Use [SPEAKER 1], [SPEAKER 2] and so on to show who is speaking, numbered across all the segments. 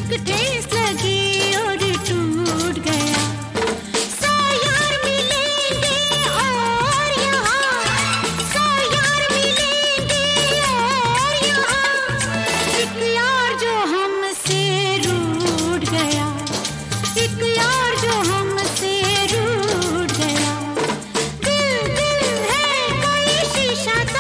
[SPEAKER 1] एक ठेस लगी और टूट गया। सौ यार मिलेंगे और यहाँ, सौ यार मिलेंगे और यहाँ, एक यार जो हमसे रूठ गया, एक यार जो हमसे रूठ गया। दिल दिल है कोई शीशा तो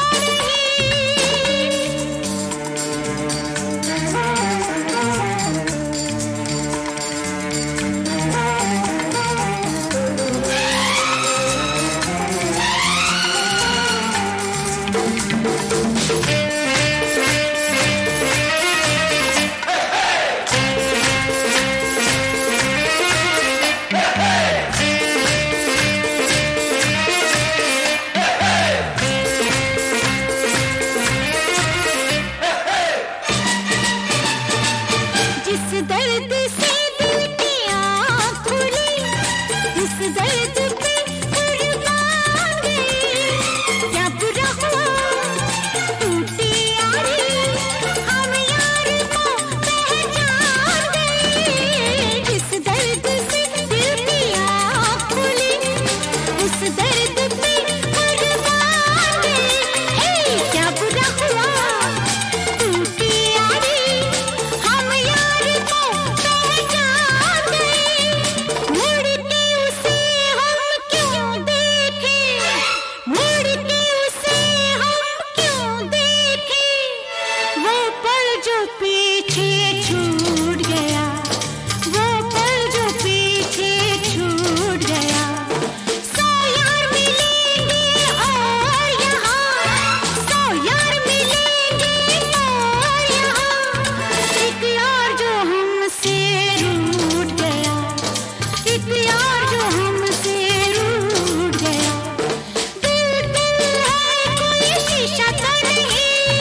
[SPEAKER 1] जिस दर्द से दिल की आँख खुली, उस दर्द पे कुर्बान गई। क्या बुरा हुआ टूटी यारी, हम यार को पहचान गए। जिस दर्द से दिल की आँख खुली, उस दर्द पे कुर्बान गए। हे क्या बुरा हुआ टूटी यारी, हम यार को पहचान गए। मुड़ के उसे हम क्यों देखें, मुड़ के उसे हम क्यों देखें, वो पल जो पीछे छूट गया, वो पल जो पीछे छूट गया। सौ यार मिलेंगे और यहाँ, सौ यार मिलेंगे और यहाँ, एक यार जो हमसे रूठ गया, एक यार जो हमसे रूठ गया। दिल दिल है कोई शीशा तो नहीं।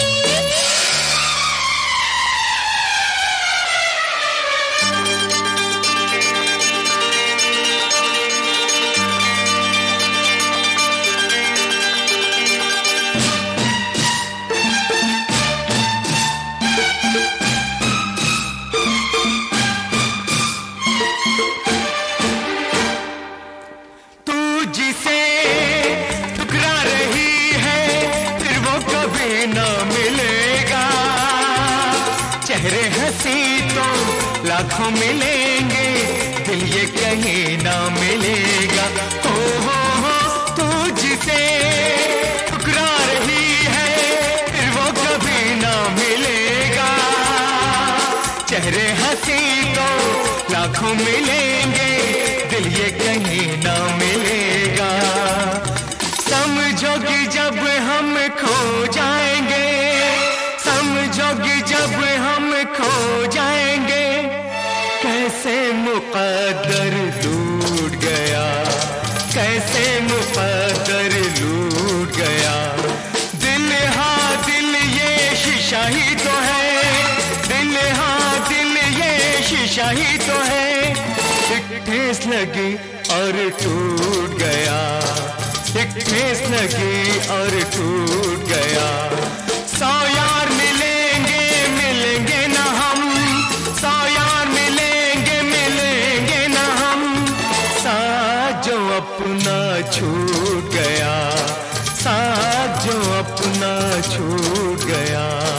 [SPEAKER 2] तू जिसे ठुकरा रही है, फिर वो कभी न मिलेगा। चेहरे हंसी तो लाखों मिलेंगे, दिल ये कहीं न मिलेगा। हो तू जिसे ठुकरा रही है, फिर वो कभी न मिलेगा। चेहरे हंसी तो लाखों मिलेंगे, दिल ये कहीं न मिलेगा। समझोगी जब हम खो जाएंगे, समझोगी जब हम खो जाएंगे, कैसे मुक़द्दर लूट गया, कैसे मुक़द्दर लूट गया। दिल हाँ दिल ये शीशा ही तो है, दिल हाँ दिल ये शीशा ही तो है। एक ठेस लगी और टूट गया, एक ठेस लगी और टूट गया। सौ यार मिलेंगे मिलेंगे ना हम, सौ यार मिलेंगे मिलेंगे ना हम, साथ जो अपना छूट गया, साथ जो अपना छूट गया।